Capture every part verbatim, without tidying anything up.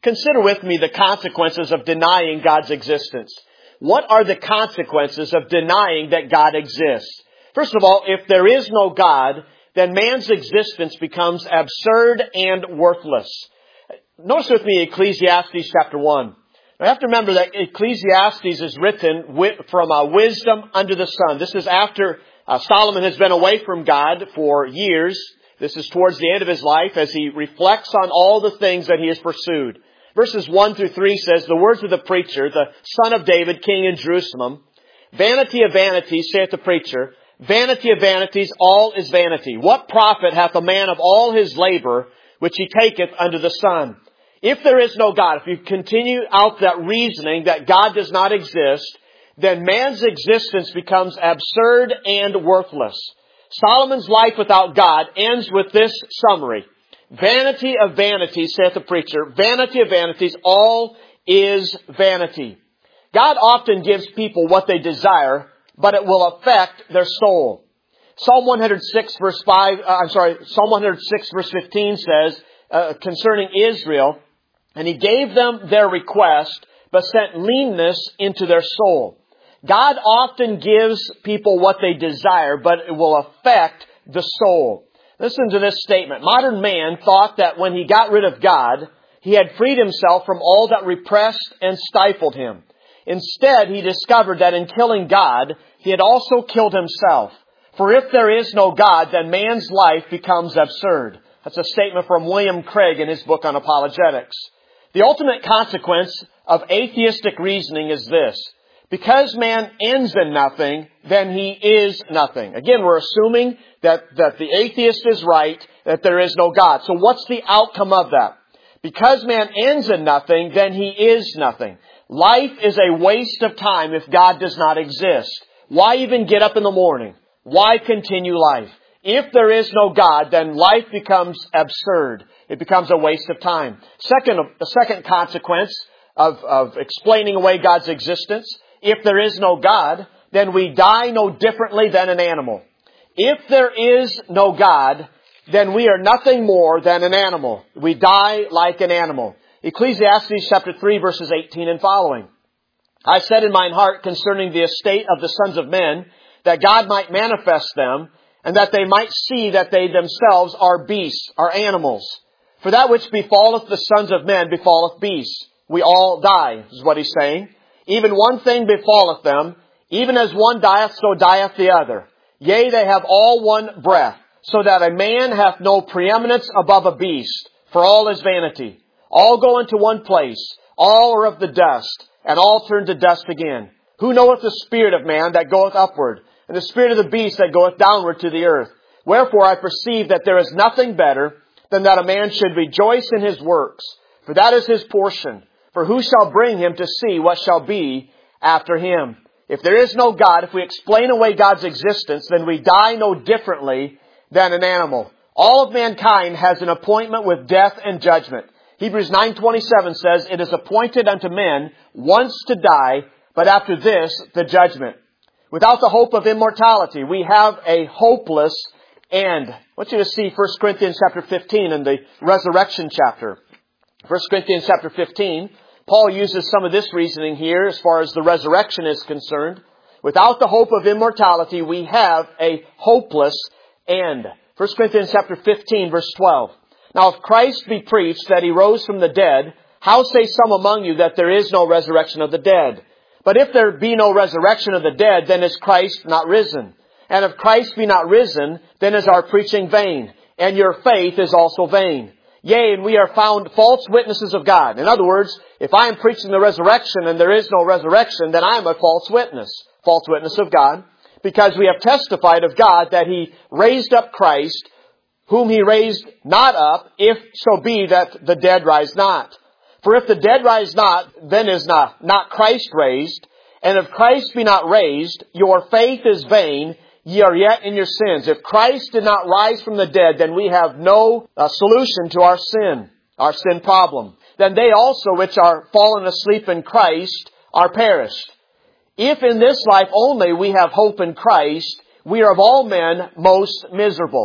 Consider with me the consequences of denying God's existence. What are the consequences of denying that God exists? First of all, if there is no God, then man's existence becomes absurd and worthless. Notice with me Ecclesiastes chapter one. Now, you have to remember that Ecclesiastes is written from uh, wisdom under the sun. This is after uh, Solomon has been away from God for years. This is towards the end of his life as he reflects on all the things that he has pursued. Verses one through three says, the words of the preacher, the son of David, king in Jerusalem, vanity of vanities, saith the preacher, vanity of vanities, all is vanity. What profit hath a man of all his labor, which he taketh under the sun? If there is no God, if you continue out that reasoning that God does not exist, then man's existence becomes absurd and worthless. Solomon's life without God ends with this summary. Vanity of vanities, saith the preacher, vanity of vanities, all is vanity. God often gives people what they desire, but it will affect their soul. Psalm one hundred six verse five, uh, I'm sorry, Psalm one hundred six verse fifteen says, uh, concerning Israel, and He gave them their request, but sent leanness into their soul. God often gives people what they desire, but it will affect the soul. Listen to this statement. Modern man thought that when he got rid of God, he had freed himself from all that repressed and stifled him. Instead, he discovered that in killing God, he had also killed himself. For if there is no God, then man's life becomes absurd. That's a statement from William Craig in his book on apologetics. The ultimate consequence of atheistic reasoning is this. Because man ends in nothing, then he is nothing. Again, we're assuming that, that the atheist is right, that there is no God. So what's the outcome of that? Because man ends in nothing, then he is nothing. Life is a waste of time if God does not exist. Why even get up in the morning? Why continue life? If there is no God, then life becomes absurd. It becomes a waste of time. Second, the second consequence of, of explaining away God's existence, if there is no God, then we die no differently than an animal. If there is no God, then we are nothing more than an animal. We die like an animal. Ecclesiastes chapter three verses eighteen and following. I said in mine heart concerning the estate of the sons of men, that God might manifest them, and that they might see that they themselves are beasts, are animals. For that which befalleth the sons of men befalleth beasts. We all die, is what he's saying. Even one thing befalleth them, even as one dieth, so dieth the other. Yea, they have all one breath, so that a man hath no preeminence above a beast, for all is vanity. All go into one place, all are of the dust, and all turn to dust again. Who knoweth the spirit of man that goeth upward, and the spirit of the beast that goeth downward to the earth? Wherefore I perceive that there is nothing better than that a man should rejoice in his works, for that is his portion. For who shall bring him to see what shall be after him? If there is no God, if we explain away God's existence, then we die no differently than an animal. All of mankind has an appointment with death and judgment. Hebrews nine twenty-seven says, it is appointed unto men once to die, but after this, the judgment. Without the hope of immortality, we have a hopeless end. I want you to see First Corinthians chapter fifteen in the resurrection chapter. First Corinthians chapter fifteen. Paul uses some of this reasoning here as far as the resurrection is concerned. Without the hope of immortality, we have a hopeless end. First Corinthians chapter fifteen, verse twelve. Now, if Christ be preached that He rose from the dead, how say some among you that there is no resurrection of the dead? But if there be no resurrection of the dead, then is Christ not risen? And if Christ be not risen, then is our preaching vain, and your faith is also vain. Yea, and we are found false witnesses of God. In other words, if I am preaching the resurrection and there is no resurrection, then I am a false witness. False witness of God. Because we have testified of God that He raised up Christ, whom He raised not up, if so be that the dead rise not. For if the dead rise not, then is not, not Christ raised. And if Christ be not raised, your faith is vain, ye are yet in your sins. If Christ did not rise from the dead, then we have no uh, solution to our sin, our sin problem. Then they also which are fallen asleep in Christ are perished. If in this life only we have hope in Christ, we are of all men most miserable.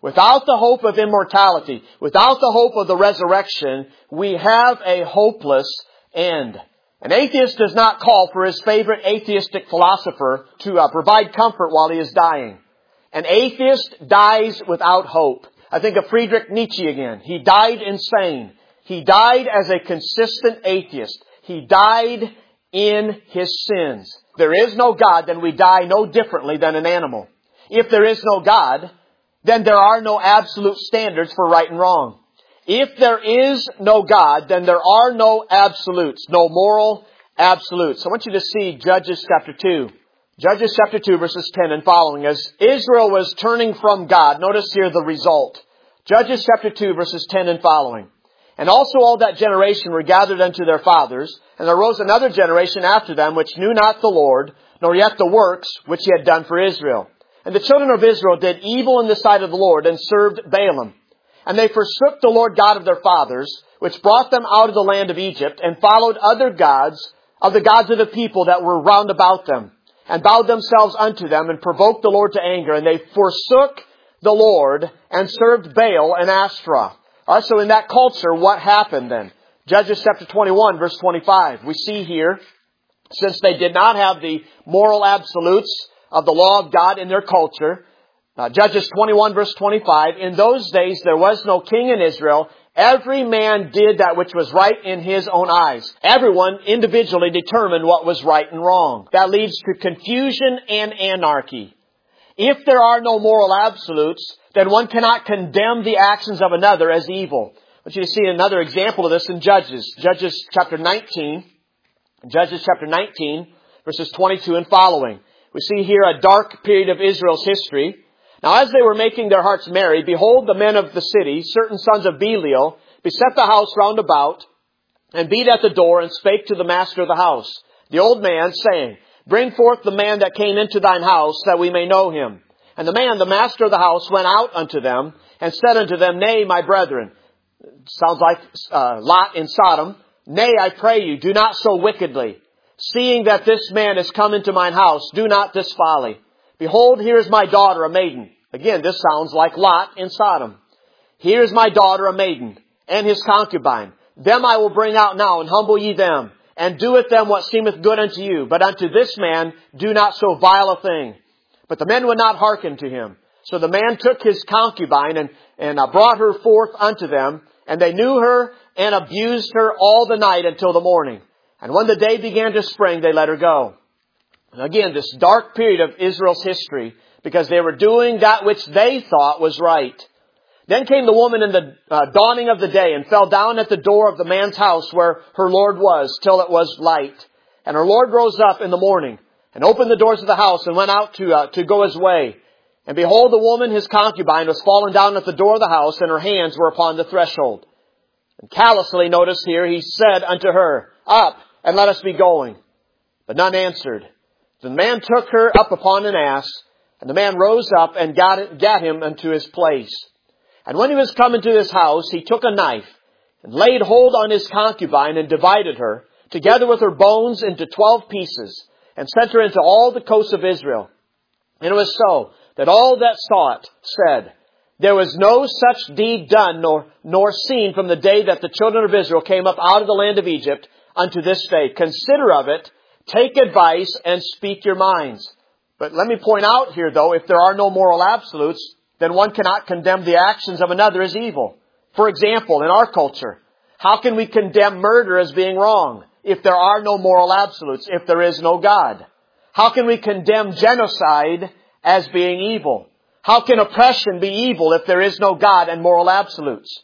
without the hope of immortality, without the hope of the resurrection, we have a hopeless end. An atheist does not call for his favorite atheistic philosopher to uh, provide comfort while he is dying. An atheist dies without hope. I think of Friedrich Nietzsche again. He died insane. He died as a consistent atheist. He died in his sins. If there is no God, then we die no differently than an animal. If there is no God, then there are no absolute standards for right and wrong. If there is no God, then there are no absolutes, no moral absolutes. I want you to see Judges chapter two. Judges chapter two, verses ten and following. As Israel was turning from God, notice here the result. Judges chapter two, verses ten and following. And also all that generation were gathered unto their fathers, and there arose another generation after them, which knew not the Lord, nor yet the works which He had done for Israel. And the children of Israel did evil in the sight of the Lord, and served Baalim. And they forsook the Lord God of their fathers, which brought them out of the land of Egypt, and followed other gods of the gods of the people that were round about them, and bowed themselves unto them, and provoked the Lord to anger. And they forsook the Lord, and served Baal and Ashtoreth. All right, so in that culture, what happened then? Judges chapter twenty-one, verse twenty-five. We see here, since they did not have the moral absolutes of the law of God in their culture, Uh, Judges twenty-one, verse twenty-five, in those days there was no king in Israel. Every man did that which was right in his own eyes. Everyone individually determined what was right and wrong. That leads to confusion and anarchy. If there are no moral absolutes, then one cannot condemn the actions of another as evil. I want you to see another example of this in Judges. Judges chapter nineteen. Judges chapter nineteen, verses twenty-two and following. We see here a dark period of Israel's history. Now as they were making their hearts merry, behold, the men of the city, certain sons of Belial, beset the house round about, and beat at the door, and spake to the master of the house, the old man, saying, Bring forth the man that came into thine house, that we may know him. And the man, the master of the house, went out unto them, and said unto them, Nay, my brethren. Sounds like uh, Lot in Sodom. Nay, I pray you, do not so wickedly. Seeing that this man is come into mine house, do not this folly. Behold, here is my daughter, a maiden. Again, this sounds like Lot in Sodom. Here is my daughter, a maiden, and his concubine. Them I will bring out now, and humble ye them, and do with them what seemeth good unto you. But unto this man do not so vile a thing. But the men would not hearken to him. So the man took his concubine, and, and uh, brought her forth unto them, and they knew her, and abused her all the night until the morning. And when the day began to spring, they let her go. Again, this dark period of Israel's history, because they were doing that which they thought was right. Then came the woman in the uh, dawning of the day, and fell down at the door of the man's house where her Lord was, till it was light. And her Lord rose up in the morning, and opened the doors of the house, and went out to uh, to go his way. And behold, the woman, his concubine, was fallen down at the door of the house, and her hands were upon the threshold. And callously, notice here, he said unto her, Up, and let us be going. But none answered. The man took her up upon an ass, and the man rose up and got, it, got him unto his place. And when he was come into his house, he took a knife, and laid hold on his concubine, and divided her, together with her bones, into twelve pieces, and sent her into all the coasts of Israel. And it was so, that all that saw it said, There was no such deed done, nor, nor seen from the day that the children of Israel came up out of the land of Egypt unto this day. Consider of it, take advice, and speak your minds. But let me point out here, though, if there are no moral absolutes, then one cannot condemn the actions of another as evil. For example, in our culture, how can we condemn murder as being wrong if there are no moral absolutes, if there is no God? How can we condemn genocide as being evil? How can oppression be evil if there is no God and moral absolutes?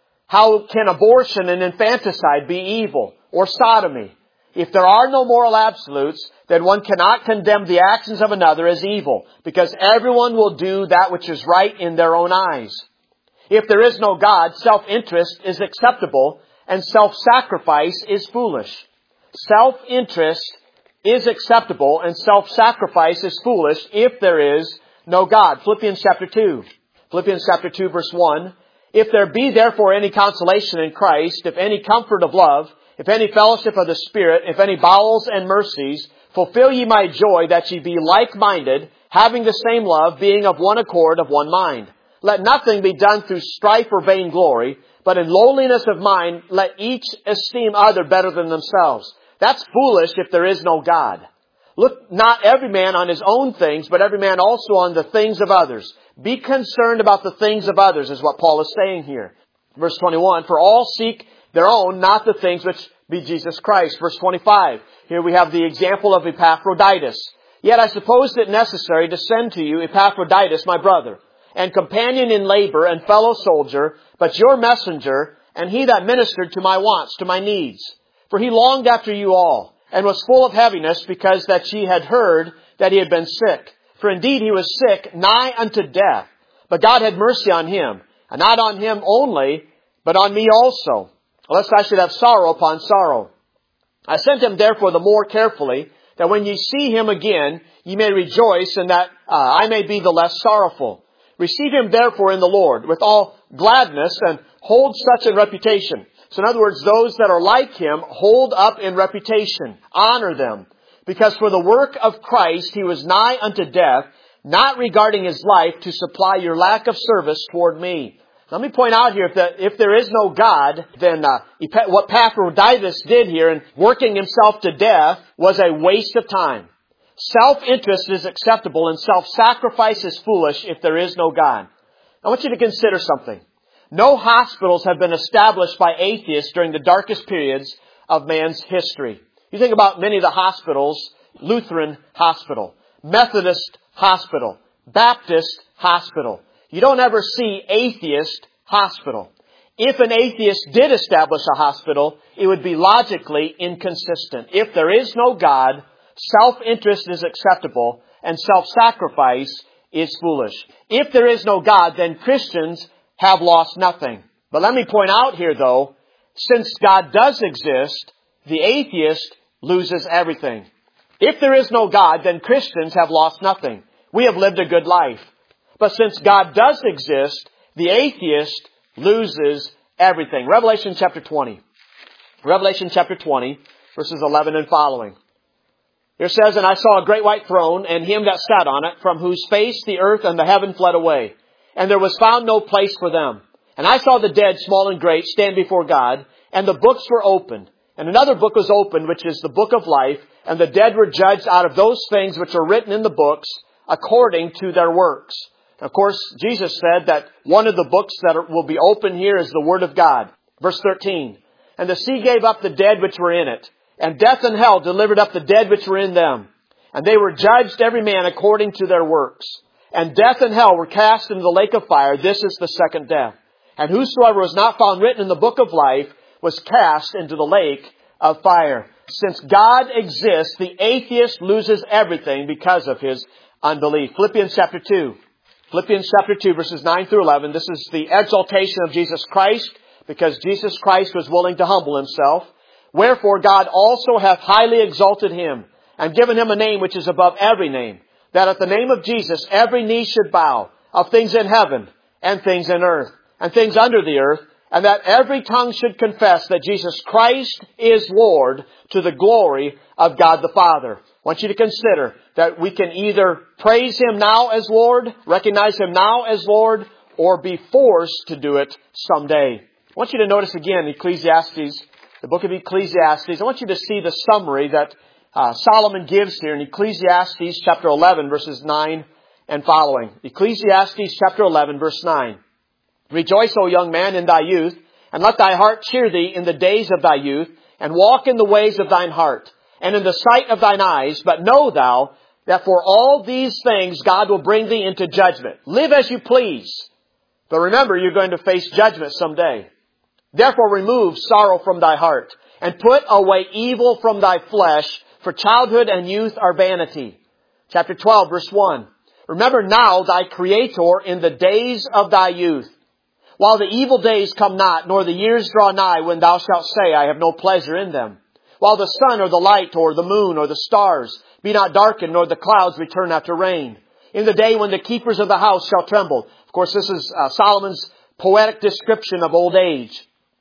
How can abortion and infanticide be evil, or sodomy? If there are no moral absolutes, then one cannot condemn the actions of another as evil, because everyone will do that which is right in their own eyes. If there is no God, self-interest is acceptable, and self-sacrifice is foolish. Self-interest is acceptable, and self-sacrifice is foolish if there is no God. Philippians chapter two. Philippians chapter two, verse one. If there be therefore any consolation in Christ, if any comfort of love, if any fellowship of the Spirit, if any bowels and mercies, fulfill ye my joy, that ye be like-minded, having the same love, being of one accord, of one mind. Let nothing be done through strife or vainglory, but in lowliness of mind, let each esteem other better than themselves. That's foolish if there is no God. Look not every man on his own things, but every man also on the things of others. Be concerned about the things of others, is what Paul is saying here. Verse twenty-one, for all seek their own, not the things which be Jesus Christ. Verse twenty-five, here we have the example of Epaphroditus. Yet I supposed it necessary to send to you Epaphroditus, my brother, and companion in labor and fellow soldier, but your messenger, and he that ministered to my wants, to my needs. For he longed after you all, and was full of heaviness, because that ye had heard that he had been sick. For indeed he was sick, nigh unto death. But God had mercy on him, and not on him only, but on me also, lest I should have sorrow upon sorrow. I sent him therefore the more carefully, that when ye see him again, ye may rejoice, and that uh, I may be the less sorrowful. Receive him therefore in the Lord, with all gladness, and hold such in reputation. So in other words, those that are like him, hold up in reputation. Honor them. Because for the work of Christ he was nigh unto death, not regarding his life to supply your lack of service toward me. Let me point out here, if, the, if there is no God, then uh, what Epaphroditus did here in working himself to death was a waste of time. Self-interest is acceptable and self-sacrifice is foolish if there is no God. I want you to consider something. No hospitals have been established by atheists during the darkest periods of man's history. You think about many of the hospitals, Lutheran Hospital, Methodist Hospital, Baptist Hospital. You don't ever see atheist hospital. If an atheist did establish a hospital, it would be logically inconsistent. If there is no God, self-interest is acceptable and self-sacrifice is foolish. If there is no God, then Christians have lost nothing. But let me point out here though, since God does exist, the atheist loses everything. If there is no God, then Christians have lost nothing. We have lived a good life. But since God does exist, the atheist loses everything. Revelation chapter twenty. Revelation chapter twenty, verses eleven and following. Here says, and I saw a great white throne, and him that sat on it, from whose face the earth and the heaven fled away. And there was found no place for them. And I saw the dead, small and great, stand before God, and the books were opened. And another book was opened, which is the book of life, and the dead were judged out of those things which are written in the books, according to their works. Of course, Jesus said that one of the books that will be open here is the Word of God. Verse thirteen, and the sea gave up the dead which were in it, and death and hell delivered up the dead which were in them. And they were judged every man according to their works. And death and hell were cast into the lake of fire. This is the second death. And whosoever was not found written in the book of life was cast into the lake of fire. Since God exists, the atheist loses everything because of his unbelief. Philippians chapter two. Philippians chapter two, verses nine through eleven. This is the exaltation of Jesus Christ, because Jesus Christ was willing to humble himself. Wherefore God also hath highly exalted him, and given him a name which is above every name, that at the name of Jesus every knee should bow, of things in heaven, and things in earth, and things under the earth, and that every tongue should confess that Jesus Christ is Lord, to the glory of God the Father. I want you to consider that we can either praise him now as Lord, recognize him now as Lord, or be forced to do it someday. I want you to notice again Ecclesiastes, the book of Ecclesiastes. I want you to see the summary that uh, Solomon gives here in Ecclesiastes chapter eleven, verses nine and following. Ecclesiastes chapter eleven, verse nine. Rejoice, O young man, in thy youth, and let thy heart cheer thee in the days of thy youth, and walk in the ways of thine heart, and in the sight of thine eyes. But know thou that for all these things God will bring thee into judgment. Live as you please. But remember, you're going to face judgment someday. Therefore remove sorrow from thy heart, and put away evil from thy flesh, for childhood and youth are vanity. Chapter twelve, verse one. Remember now thy Creator in the days of thy youth, while the evil days come not, nor the years draw nigh, when thou shalt say, I have no pleasure in them. While the sun or the light or the moon or the stars be not darkened, nor the clouds return after rain. In the day when the keepers of the house shall tremble. Of course, this is uh, Solomon's poetic description of old age.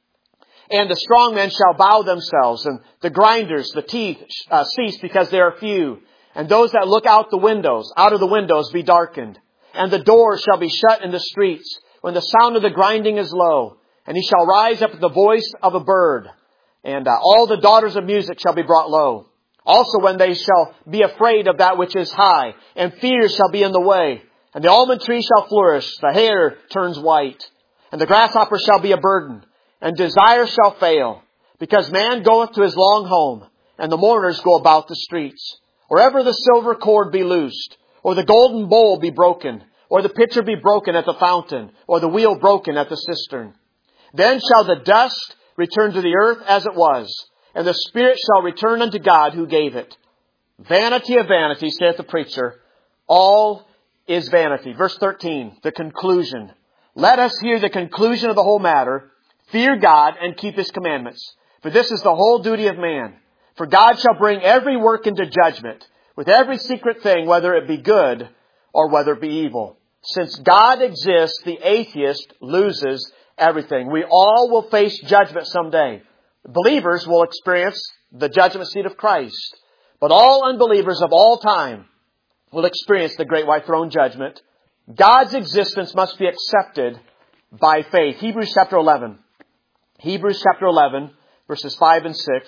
And the strong men shall bow themselves, and the grinders, the teeth uh, cease because they are few. And those that look out the windows, out of the windows be darkened. and the doors shall be shut in the streets, when the sound of the grinding is low. And he shall rise up with the voice of a bird, and uh, all the daughters of music shall be brought low. Also when they shall be afraid of that which is high, and fear shall be in the way, and the almond tree shall flourish, the hair turns white, and the grasshopper shall be a burden, and desire shall fail, because man goeth to his long home, and the mourners go about the streets. Wherever the silver cord be loosed, or the golden bowl be broken, or the pitcher be broken at the fountain, or the wheel broken at the cistern. Then shall the dust return to the earth as it was, and the spirit shall return unto God who gave it. Vanity of vanity, saith the preacher, all is vanity. Verse thirteen, the conclusion. Let us hear the conclusion of the whole matter. Fear God and keep His commandments. For this is the whole duty of man. For God shall bring every work into judgment, with every secret thing, whether it be good or whether it be evil. Since God exists, the atheist loses everything. We all will face judgment someday. Believers will experience the judgment seat of Christ. But all unbelievers of all time will experience the great white throne judgment. God's existence must be accepted by faith. Hebrews chapter eleven. Hebrews chapter eleven, verses five and six.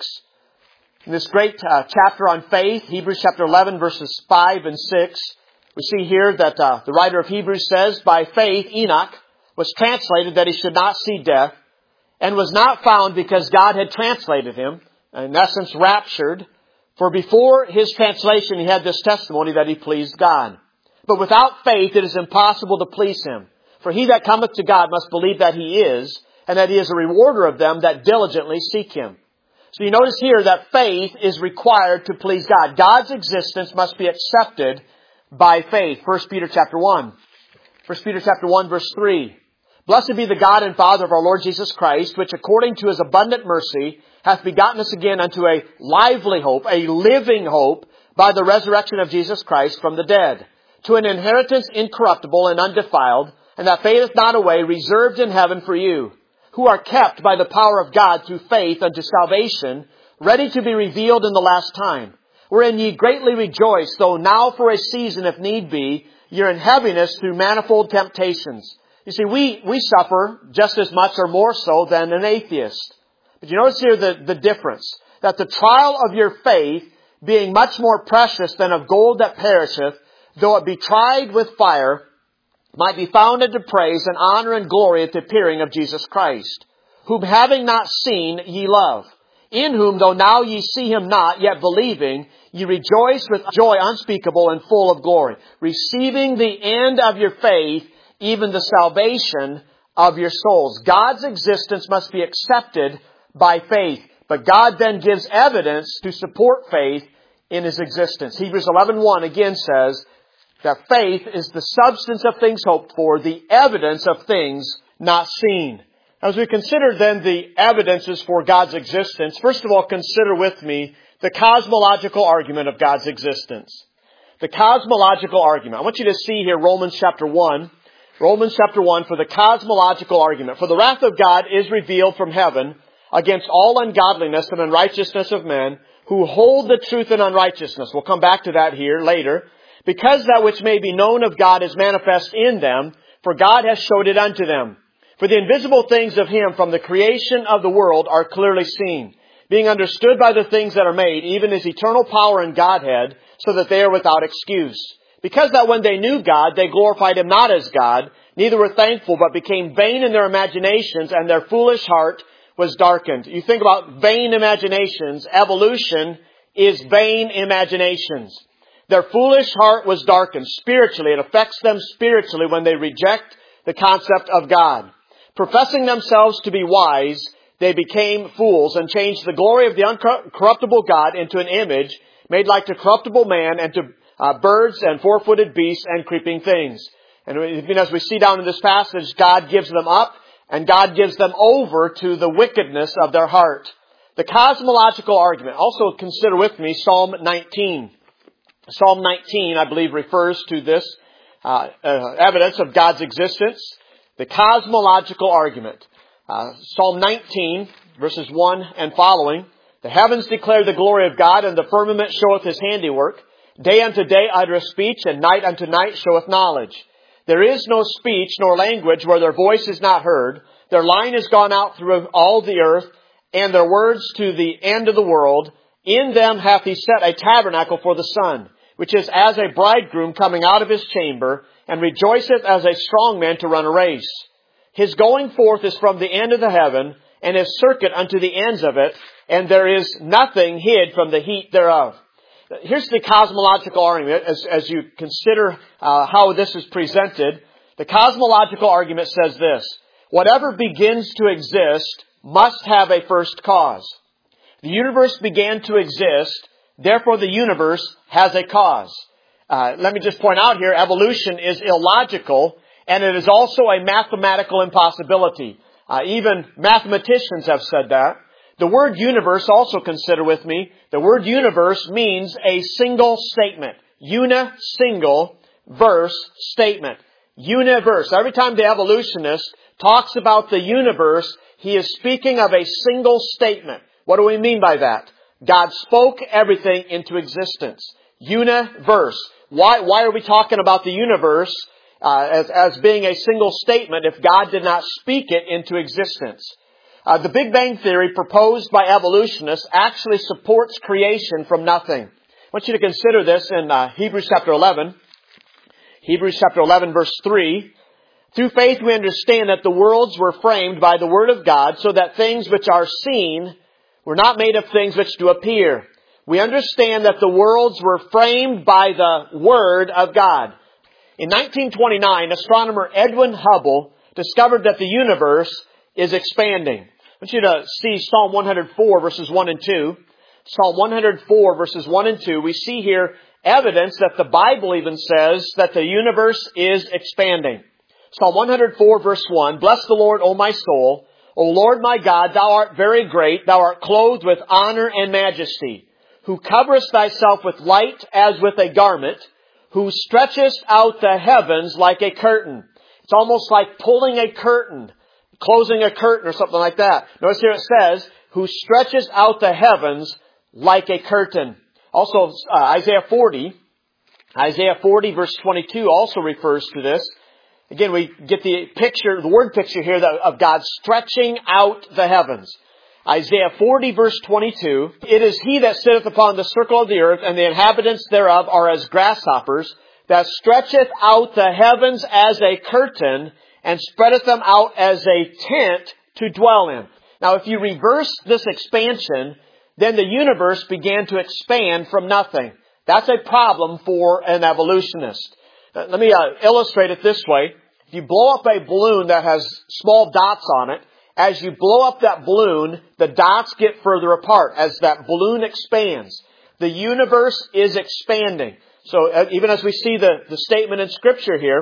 In this great uh, chapter on faith, Hebrews chapter eleven, verses five and six, we see here that uh, the writer of Hebrews says, by faith Enoch was translated that he should not see death, and was not found because God had translated him, in essence raptured. For before his translation he had this testimony that he pleased God. But without faith it is impossible to please Him. For he that cometh to God must believe that He is, and that He is a rewarder of them that diligently seek Him. So you notice here that faith is required to please God. God's existence must be accepted by faith. First Peter chapter one. First Peter chapter one, verse three. Blessed be the God and Father of our Lord Jesus Christ, which according to His abundant mercy hath begotten us again unto a lively hope, a living hope, by the resurrection of Jesus Christ from the dead, to an inheritance incorruptible and undefiled, and that fadeth not away, reserved in heaven for you, who are kept by the power of God through faith unto salvation, ready to be revealed in the last time, wherein ye greatly rejoice, though now for a season, if need be, you're in heaviness through manifold temptations. You see, we, we suffer just as much or more so than an atheist. But you notice here the, the difference, that the trial of your faith, being much more precious than of gold that perisheth, though it be tried with fire, might be found unto praise and honor and glory at the appearing of Jesus Christ, whom having not seen ye love, in whom though now ye see Him not, yet believing, ye rejoice with joy unspeakable and full of glory, receiving the end of your faith, even the salvation of your souls. God's existence must be accepted by faith, but God then gives evidence to support faith in His existence. Hebrews eleven one again says that faith is the substance of things hoped for, the evidence of things not seen. As we consider then the evidences for God's existence, first of all, consider with me the cosmological argument of God's existence. The cosmological argument. I want you to see here Romans chapter one. Romans chapter one for the cosmological argument. For the wrath of God is revealed from heaven against all ungodliness and unrighteousness of men who hold the truth in unrighteousness. We'll come back to that here later. Because that which may be known of God is manifest in them, for God has showed it unto them. For the invisible things of Him from the creation of the world are clearly seen, being understood by the things that are made, even His eternal power and Godhead, so that they are without excuse. Because that when they knew God, they glorified Him not as God, neither were thankful, but became vain in their imaginations, and their foolish heart was darkened. You think about vain imaginations. Evolution is vain imaginations. Their foolish heart was darkened spiritually. It affects them spiritually when they reject the concept of God. Professing themselves to be wise, they became fools and changed the glory of the uncorruptible God into an image made like to corruptible man and to uh, birds and four-footed beasts and creeping things. And as we see down in this passage, God gives them up and God gives them over to the wickedness of their heart. The cosmological argument. Also consider with me Psalm nineteen. Psalm nineteen, I believe, refers to this uh, uh, evidence of God's existence. The cosmological argument. Uh, Psalm nineteen, verses one and following. The heavens declare the glory of God, and the firmament showeth His handiwork. Day unto day uttereth speech, and night unto night showeth knowledge. There is no speech nor language where their voice is not heard. Their line has gone out through all the earth, and their words to the end of the world. In them hath he set a tabernacle for the sun, which is as a bridegroom coming out of his chamber, and rejoiceth as a strong man to run a race. His going forth is from the end of the heaven, and his circuit unto the ends of it, and there is nothing hid from the heat thereof. Here's the cosmological argument as, as you consider uh, how this is presented. The cosmological argument says this: whatever begins to exist must have a first cause. The universe began to exist, therefore the universe has a cause. Uh, let me just point out here, evolution is illogical, and it is also a mathematical impossibility. Uh, even mathematicians have said that. The word universe, also consider with me, the word universe means a single statement. Uni, single, verse, statement. Universe. Every time the evolutionist talks about the universe, he is speaking of a single statement. What do we mean by that? God spoke everything into existence. Universe. Why, why are we talking about the universe uh, as, as being a single statement if God did not speak it into existence? Uh, the Big Bang Theory proposed by evolutionists actually supports creation from nothing. I want you to consider this in uh, Hebrews chapter eleven. Hebrews chapter eleven verse three. Through faith we understand that the worlds were framed by the Word of God, so that things which are seen were not made of things which do appear. We understand that the worlds were framed by the Word of God. In nineteen twenty-nine, astronomer Edwin Hubble discovered that the universe is expanding. I want you to see Psalm one hundred four verses one and two. Psalm one hundred four verses one and two. We see here evidence that the Bible even says that the universe is expanding. Psalm one hundred four verse one. Bless the Lord, O my soul. O Lord my God, thou art very great. Thou art clothed with honor and majesty. Who coverest thyself with light as with a garment. Who stretchest out the heavens like a curtain. It's almost like pulling a curtain. Closing a curtain or something like that. Notice here it says, who stretches out the heavens like a curtain. Also, uh, Isaiah forty, Isaiah forty verse twenty-two also refers to this. Again, we get the picture, the word picture here of God stretching out the heavens. Isaiah forty verse twenty-two, it is he that sitteth upon the circle of the earth, and the inhabitants thereof are as grasshoppers, that stretcheth out the heavens as a curtain, and spreadeth them out as a tent to dwell in. Now, if you reverse this expansion, then the universe began to expand from nothing. That's a problem for an evolutionist. Uh, let me uh, illustrate it this way. If you blow up a balloon that has small dots on it, as you blow up that balloon, the dots get further apart as that balloon expands. The universe is expanding. So uh, even as we see the, the statement in Scripture here,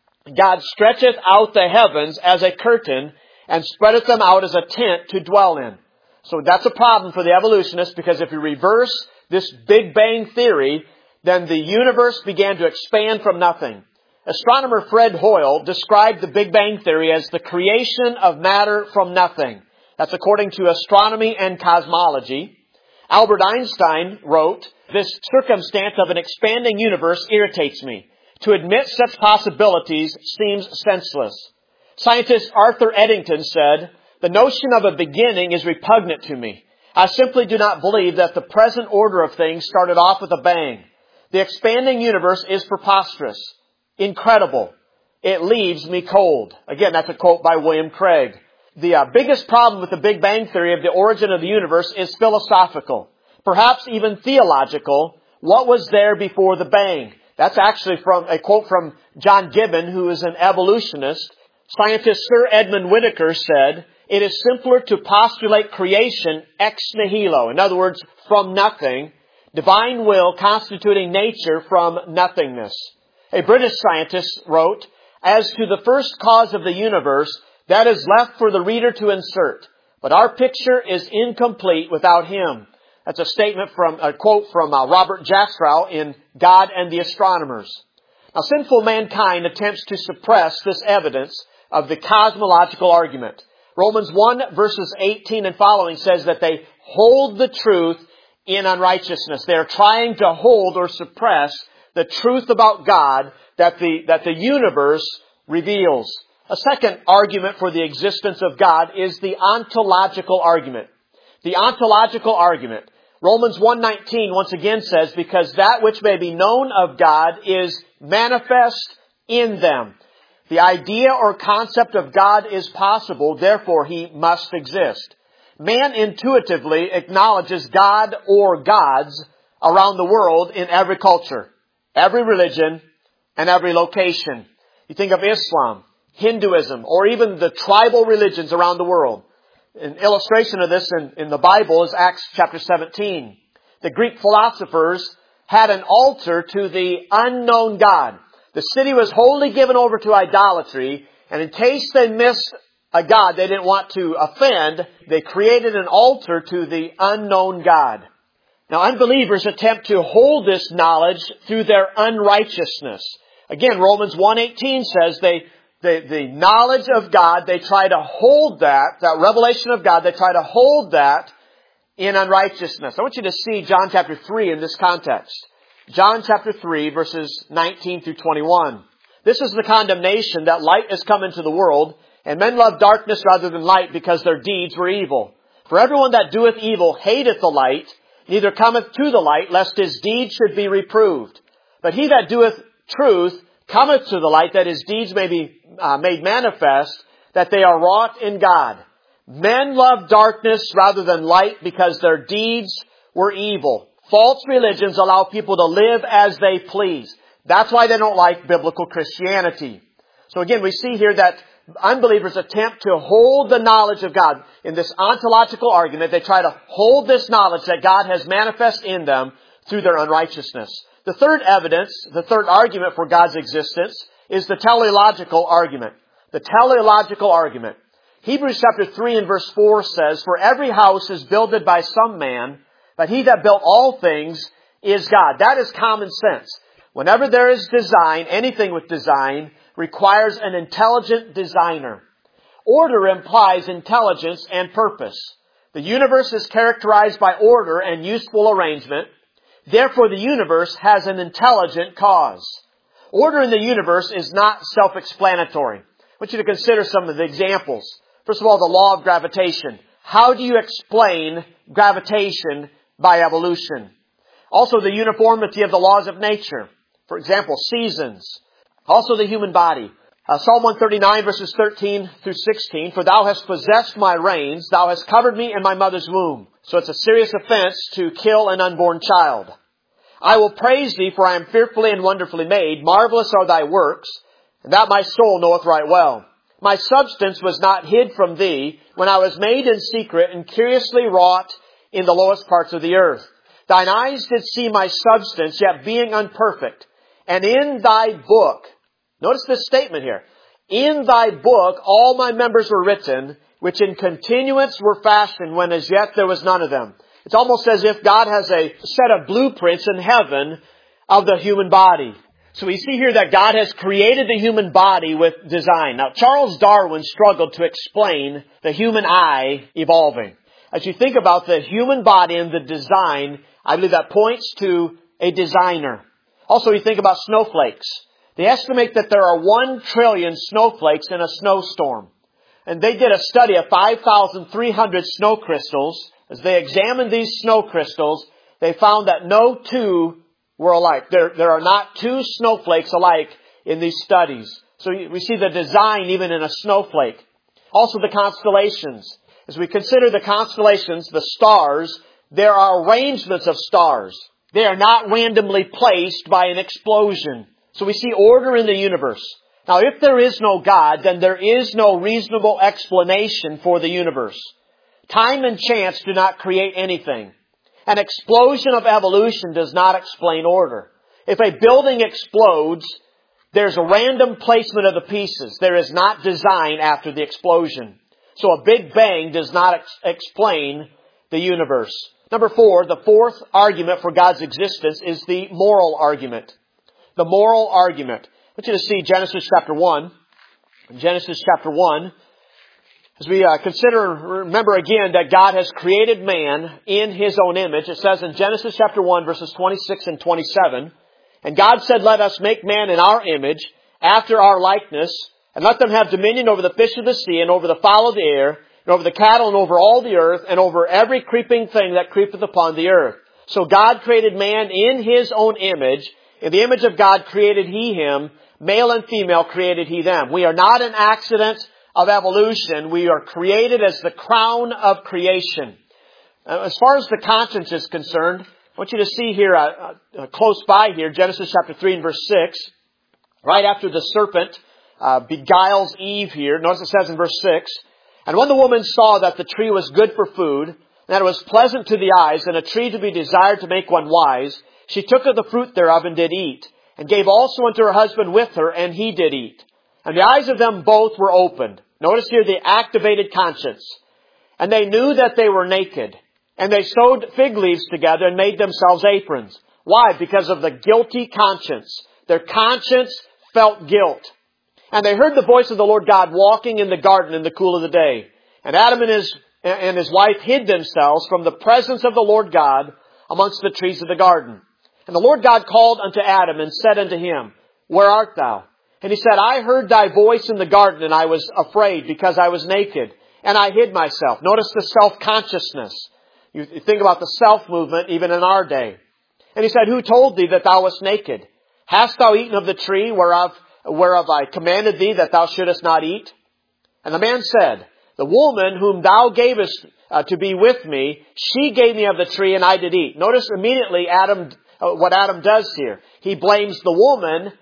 God stretcheth out the heavens as a curtain and spreadeth them out as a tent to dwell in. So that's a problem for the evolutionists, because if you reverse this Big Bang Theory, then the universe began to expand from nothing. Astronomer Fred Hoyle described the Big Bang Theory as the creation of matter from nothing. That's according to Astronomy and Cosmology. Albert Einstein wrote, "This circumstance of an expanding universe irritates me. To admit such possibilities seems senseless." Scientist Arthur Eddington said, "The notion of a beginning is repugnant to me. I simply do not believe that the present order of things started off with a bang. The expanding universe is preposterous, incredible. It leaves me cold." Again, that's a quote by William Craig. The uh, biggest problem with the Big Bang Theory of the origin of the universe is philosophical, perhaps even theological. What was there before the bang? That's actually from a quote from John Gibbon, who is an evolutionist. Scientist Sir Edmund Whittaker said, "It is simpler to postulate creation ex nihilo." In other words, from nothing. Divine will constituting nature from nothingness. A British scientist wrote, "As to the first cause of the universe, that is left for the reader to insert. But our picture is incomplete without him." That's a statement from, a quote from uh, Robert Jastrow in God and the Astronomers. Now, sinful mankind attempts to suppress this evidence of the cosmological argument. Romans one verses eighteen and following says that they hold the truth in unrighteousness. They are trying to hold or suppress the truth about God that the, that the universe reveals. A second argument for the existence of God is the ontological argument. The ontological argument. Romans one nineteen once again says, because that which may be known of God is manifest in them. The idea or concept of God is possible, therefore He must exist. Man intuitively acknowledges God or gods around the world in every culture, every religion, and every location. You think of Islam, Hinduism, or even the tribal religions around the world. An illustration of this in, in the Bible is Acts chapter seventeen. The Greek philosophers had an altar to the unknown God. The city was wholly given over to idolatry, and in case they missed a God they didn't want to offend, they created an altar to the unknown God. Now, unbelievers attempt to hold this knowledge through their unrighteousness. Again, Romans one eighteen says they, they, the knowledge of God, they try to hold that, that revelation of God, they try to hold that in unrighteousness. I want you to see John chapter three in this context. John chapter three, verses nineteen through twenty-one. This is the condemnation that light has come into the world, and men love darkness rather than light because their deeds were evil. For everyone that doeth evil hateth the light, neither cometh to the light, lest his deeds should be reproved. But he that doeth truth cometh to the light, that his deeds may be uh, made manifest, that they are wrought in God. Men love darkness rather than light because their deeds were evil. False religions allow people to live as they please. That's why they don't like biblical Christianity. So again, we see here that unbelievers attempt to hold the knowledge of God. In this ontological argument, they try to hold this knowledge that God has manifest in them through their unrighteousness. The third evidence, the third argument for God's existence is the teleological argument. The teleological argument. Hebrews chapter three and verse four says, for every house is builded by some man, but he that built all things is God. That is common sense. Whenever there is design, anything with design requires an intelligent designer. Order implies intelligence and purpose. The universe is characterized by order and useful arrangement. Therefore, the universe has an intelligent cause. Order in the universe is not self-explanatory. I want you to consider some of the examples. First of all, the law of gravitation. How do you explain gravitation by evolution? Also, the uniformity of the laws of nature. For example, seasons. Also, the human body. Uh, Psalm one thirty-nine, verses thirteen through sixteen. For thou hast possessed my reins, thou hast covered me in my mother's womb. So it's a serious offense to kill an unborn child. I will praise thee, for I am fearfully and wonderfully made. Marvelous are thy works, and that my soul knoweth right well. My substance was not hid from thee, when I was made in secret and curiously wrought in the lowest parts of the earth. Thine eyes did see my substance, yet being unperfect. And in thy book, notice this statement here, in thy book all my members were written, which in continuance were fashioned, when as yet there was none of them. It's almost as if God has a set of blueprints in heaven of the human body. So we see here that God has created the human body with design. Now, Charles Darwin struggled to explain the human eye evolving. As you think about the human body and the design, I believe that points to a designer. Also, you think about snowflakes. They estimate that there are one trillion snowflakes in a snowstorm. And they did a study of five thousand three hundred snow crystals. As they examined these snow crystals, they found that no two were alike. There, there are not two snowflakes alike in these studies. So we see the design even in a snowflake. Also the constellations. As we consider the constellations, the stars, there are arrangements of stars. They are not randomly placed by an explosion. So we see order in the universe. Now, if there is no God, then there is no reasonable explanation for the universe. Time and chance do not create anything. An explosion of evolution does not explain order. If a building explodes, there's a random placement of the pieces. There is not design after the explosion. So a Big Bang does not ex- explain the universe. Number four, the fourth argument for God's existence is the moral argument. The moral argument. I want you to see Genesis chapter one. Genesis chapter one. As we uh, consider, remember again that God has created man in His own image. It says in Genesis chapter one, verses twenty-six and twenty-seven, And God said, let us make man in our image, after our likeness, and let them have dominion over the fish of the sea, and over the fowl of the air, and over the cattle, and over all the earth, and over every creeping thing that creepeth upon the earth. So God created man in His own image. In the image of God created He him. Male and female created He them. We are not an accident of evolution. We are created as the crown of creation. As far as the conscience is concerned, I want you to see here, uh, uh, close by here, Genesis chapter three and verse six. Right after the serpent uh, beguiles Eve here. Notice it says in verse six, and when the woman saw that the tree was good for food, and that it was pleasant to the eyes, and a tree to be desired to make one wise, she took of the fruit thereof and did eat, and gave also unto her husband with her, and he did eat. And the eyes of them both were opened. Notice here the activated conscience. And they knew that they were naked. And they sewed fig leaves together and made themselves aprons. Why? Because of the guilty conscience. Their conscience felt guilt. And they heard the voice of the Lord God walking in the garden in the cool of the day. And Adam and his, and his wife hid themselves from the presence of the Lord God amongst the trees of the garden. And the Lord God called unto Adam and said unto him, where art thou? And he said, I heard thy voice in the garden, and I was afraid because I was naked, and I hid myself. Notice the self-consciousness. You think about the self-movement even in our day. And he said, who told thee that thou wast naked? Hast thou eaten of the tree whereof, whereof I commanded thee that thou shouldest not eat? And the man said, the woman whom thou gavest uh, to be with me, she gave me of the tree, and I did eat. Notice immediately Adam, uh, what Adam does here. He blames the woman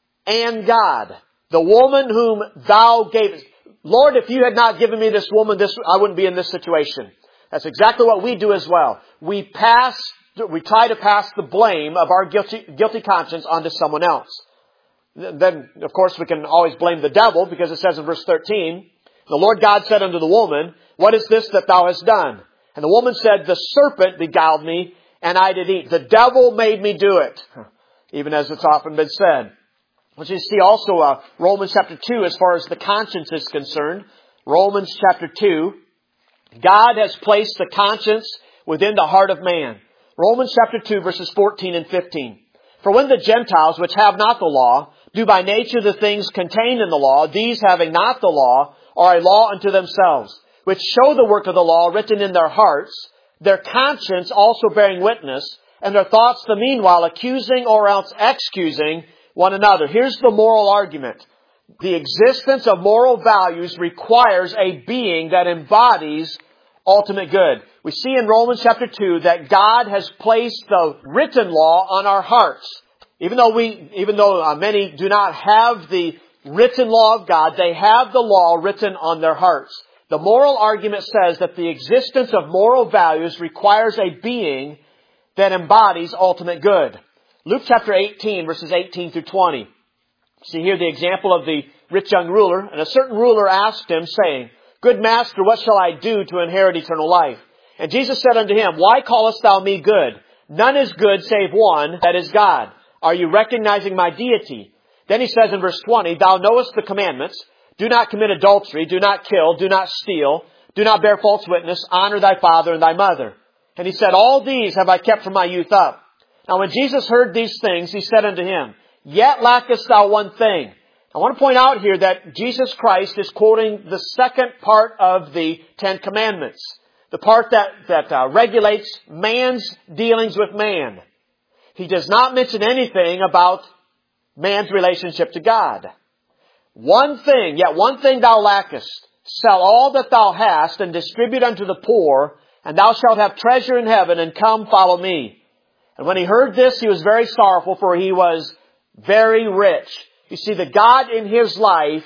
and God. The woman whom thou gavest. Lord, if you had not given me this woman, this I wouldn't be in this situation. That's exactly what we do as well. We pass, we try to pass the blame of our guilty, guilty conscience onto someone else. Then, of course, we can always blame the devil, because it says in verse thirteen, the Lord God said unto the woman, what is this that thou hast done? And the woman said, the serpent beguiled me, and I did eat. The devil made me do it. Even as it's often been said. Which you see also uh, Romans chapter two as far as the conscience is concerned. Romans chapter two. God has placed the conscience within the heart of man. Romans chapter two verses fourteen and fifteen. For when the Gentiles, which have not the law, do by nature the things contained in the law, these having not the law, are a law unto themselves, which show the work of the law written in their hearts, their conscience also bearing witness, and their thoughts the meanwhile accusing or else excusing one another. Here's the moral argument. The existence of moral values requires a being that embodies ultimate good. We see in Romans chapter two that God has placed the written law on our hearts. Even though we, even though uh, many do not have the written law of God, they have the law written on their hearts. The moral argument says that the existence of moral values requires a being that embodies ultimate good. Luke chapter eighteen, verses eighteen through twenty. See here the example of the rich young ruler. And a certain ruler asked him, saying, Good master, what shall I do to inherit eternal life? And Jesus said unto him, Why callest thou me good? None is good save one, that is God. Are you recognizing my deity? Then he says in verse twenty, Thou knowest the commandments. Do not commit adultery. Do not kill. Do not steal. Do not bear false witness. Honor thy father and thy mother. And he said, All these have I kept from my youth up. Now when Jesus heard these things, he said unto him, Yet lackest thou one thing. I want to point out here that Jesus Christ is quoting the second part of the Ten Commandments. The part that, that uh, regulates man's dealings with man. He does not mention anything about man's relationship to God. One thing, yet one thing thou lackest. Sell all that thou hast and distribute unto the poor, and thou shalt have treasure in heaven, and come follow me. And when he heard this, he was very sorrowful, for he was very rich. You see, the God in his life,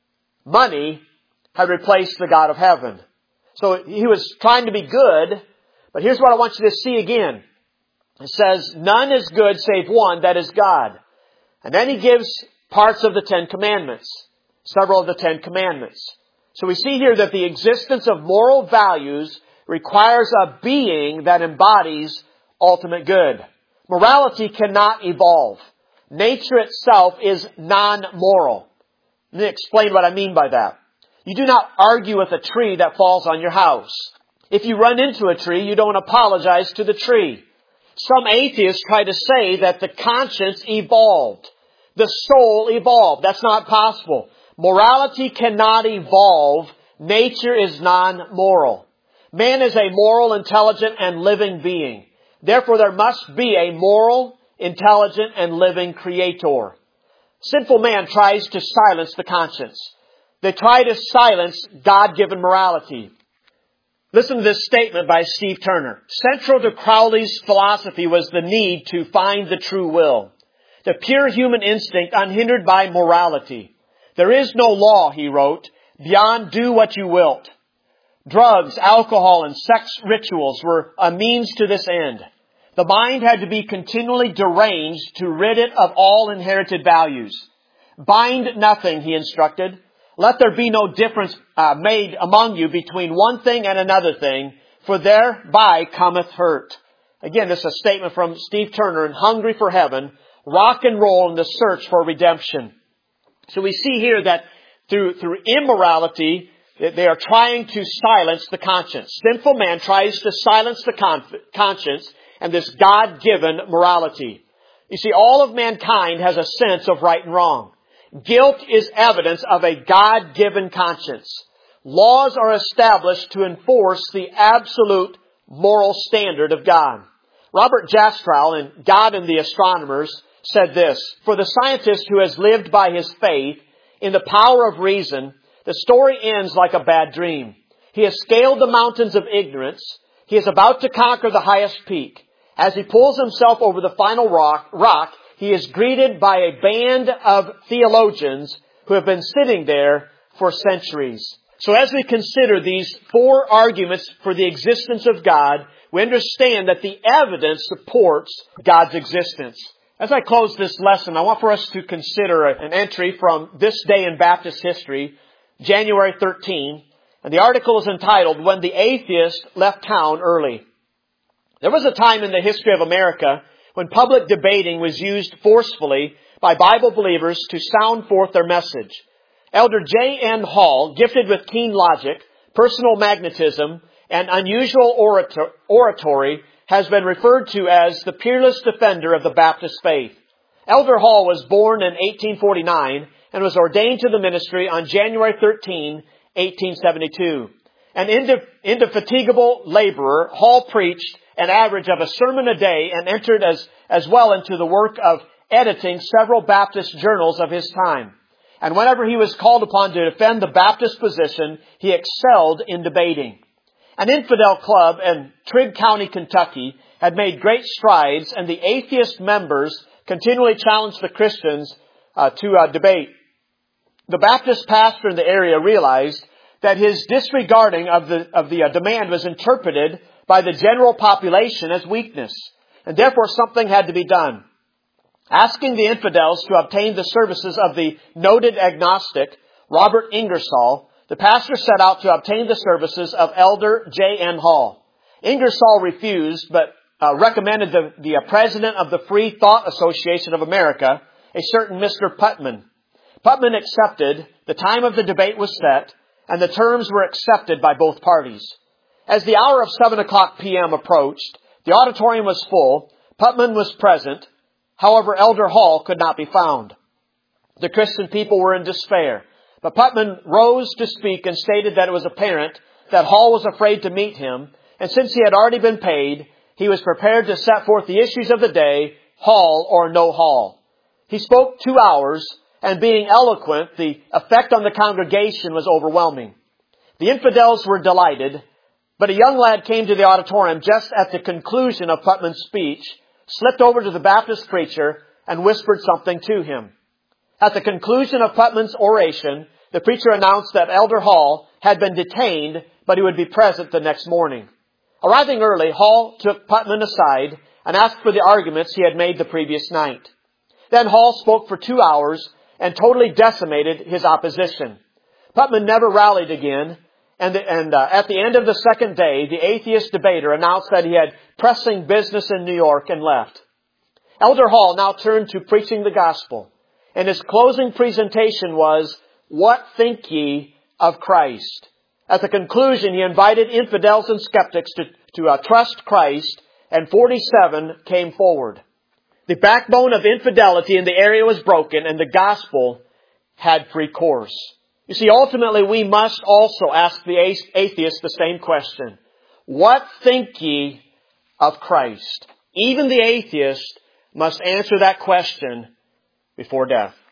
money, had replaced the God of heaven. So he was trying to be good, but here's what I want you to see again. It says, None is good save one, that is God. And then he gives parts of the Ten Commandments, several of the Ten Commandments. So we see here that the existence of moral values requires a being that embodies ultimate good. Morality cannot evolve. Nature itself is non-moral. Let me explain what I mean by that. You do not argue with a tree that falls on your house. If you run into a tree, you don't apologize to the tree. Some atheists try to say that the conscience evolved. The soul evolved. That's not possible. Morality cannot evolve. Nature is non-moral. Man is a moral, intelligent, and living being. Therefore, there must be a moral, intelligent, and living creator. Sinful man tries to silence the conscience. They try to silence God-given morality. Listen to this statement by Steve Turner. Central to Crowley's philosophy was the need to find the true will, the pure human instinct unhindered by morality. There is no law, he wrote, beyond do what you wilt. Drugs, alcohol, and sex rituals were a means to this end. The mind had to be continually deranged to rid it of all inherited values. Bind nothing, he instructed. Let there be no difference uh, made among you between one thing and another thing, for thereby cometh hurt. Again, this is a statement from Steve Turner in Hungry for Heaven, rock and roll in the search for redemption. So we see here that through, through immorality, they are trying to silence the conscience. Sinful man tries to silence the con- conscience and this God-given morality. You see, all of mankind has a sense of right and wrong. Guilt is evidence of a God-given conscience. Laws are established to enforce the absolute moral standard of God. Robert Jastrow in God and the Astronomers said this, "For the scientist who has lived by his faith in the power of reason, the story ends like a bad dream. He has scaled the mountains of ignorance. He is about to conquer the highest peak. As he pulls himself over the final rock, rock, he is greeted by a band of theologians who have been sitting there for centuries." So as we consider these four arguments for the existence of God, we understand that the evidence supports God's existence. As I close this lesson, I want for us to consider an entry from This Day in Baptist History, January thirteenth, and the article is entitled, "When the Atheist Left Town Early." There was a time in the history of America when public debating was used forcefully by Bible believers to sound forth their message. Elder J N Hall, gifted with keen logic, personal magnetism, and unusual orator- oratory, has been referred to as the peerless defender of the Baptist faith. Elder Hall was born in eighteen forty-nine and was ordained to the ministry on January thirteenth, eighteen seventy-two. An inde- indefatigable laborer, Hall preached an average of a sermon a day and entered as, as well into the work of editing several Baptist journals of his time. And whenever he was called upon to defend the Baptist position, he excelled in debating. An infidel club in Trigg County, Kentucky had made great strides, and the atheist members continually challenged the Christians uh, to uh, debate. The Baptist pastor in the area realized that his disregarding of the, of the uh, demand was interpreted by the general population as weakness, and therefore something had to be done. Asking the infidels to obtain the services of the noted agnostic Robert Ingersoll, the pastor set out to obtain the services of Elder J N Hall. Ingersoll refused, but uh, recommended the, the uh, president of the Free Thought Association of America, a certain Mister Putman. Putman accepted, the time of the debate was set, and the terms were accepted by both parties. As the hour of seven o'clock p.m. approached, the auditorium was full, Putman was present. However, Elder Hall could not be found. The Christian people were in despair, but Putman rose to speak and stated that it was apparent that Hall was afraid to meet him, and since he had already been paid, he was prepared to set forth the issues of the day, Hall or no Hall. He spoke two hours, and being eloquent, the effect on the congregation was overwhelming. The infidels were delighted, but a young lad came to the auditorium just at the conclusion of Putman's speech, slipped over to the Baptist preacher, and whispered something to him. At the conclusion of Putman's oration, the preacher announced that Elder Hall had been detained, but he would be present the next morning. Arriving early, Hall took Putman aside and asked for the arguments he had made the previous night. Then Hall spoke for two hours and totally decimated his opposition. Putman never rallied again, and, the, and uh, at the end of the second day, the atheist debater announced that he had pressing business in New York and left. Elder Hall now turned to preaching the gospel, and his closing presentation was, "What think ye of Christ?" At the conclusion, he invited infidels and skeptics to, to uh, trust Christ and forty-seven came forward. The backbone of infidelity in the area was broken, and the gospel had free course. You see, ultimately we must also ask the atheist the same question. What think ye of Christ? Even the atheist must answer that question before death.